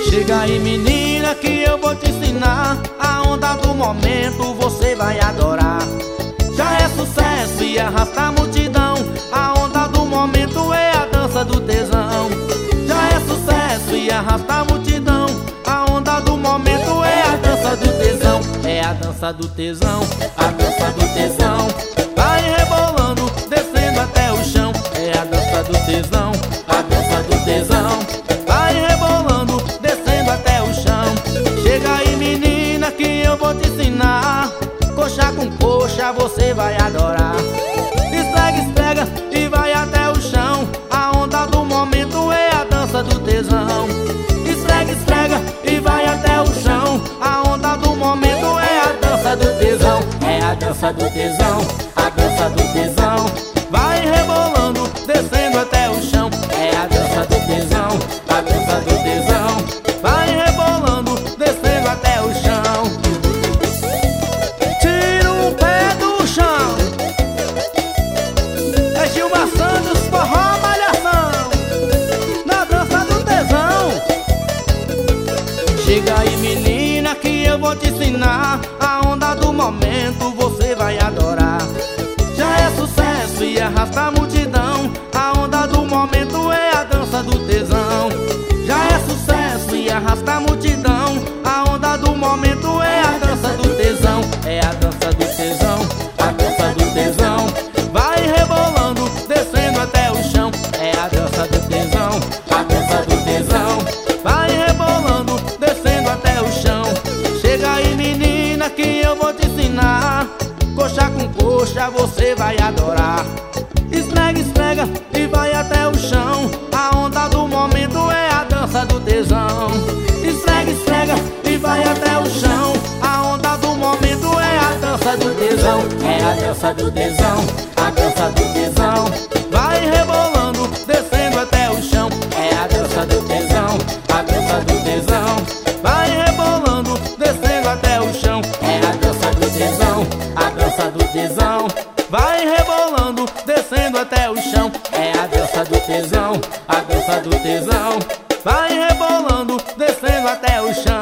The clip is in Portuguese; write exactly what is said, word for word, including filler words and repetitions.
Chega aí, menina, que eu vou te ensinar. A onda do momento você vai adorar. Já é sucesso e arrasta a multidão. A onda do momento é a dança do tesão. Já é sucesso e arrasta a multidão. A onda do momento é a dança do tesão. É a dança do tesão, a dança do tesão. Vai rebolando, descendo até o chão. É a dança do tesão, a dança do tesão. Vai rebolando, descendo até o chão. Chega aí, menina, que eu vou te ensinar. Coxa com coxa você vai adorar. Esfrega, esfrega e vai até o chão. A onda do momento é a dança do tesão. Esfrega, esfrega e vai até o chão. A onda do momento é a dança do tesão. É a dança do tesão, a dança do tesão. Vai rebolando, descendo até o chão. É a dança do tesão, a dança do tesão. Vai rebolando, descendo até o chão. Tira o pé do chão. É Gilmar Santos, forró malhação. Na dança do tesão. Chega aí, menina, que eu vou te ensinar. A onda do momento você vai adorar. Já é sucesso e arrasta a multidão. A onda do momento é a dança do tesão. Já é sucesso e arrasta a multidão. A onda do momento é a dança do tesão. É a dança do tesão, a dança do tesão. Vai rebolando, descendo até o chão. É a dança do tesão, a dança do tesão. Vai rebolando, descendo até o chão. Chega aí, menina, que eu vou te ensinar. Coxa com coxa você vai adorar. Esfrega, esfrega e vai até o chão. A onda do momento é a dança do tesão. Esfrega, esfrega e vai até o chão. A onda do momento é a dança do tesão. É a dança do tesão, a dança do tesão. Vai rebolando, descendo até o chão. É a dança do tesão, a dança do tesão. Vai rebolando, descendo até o chão. É a dança do tesão, a dança do tesão. Vai rebolando, descendo até o chão. É a dança do tesão, a dança do tesão. Vai rebolando, descendo até o chão.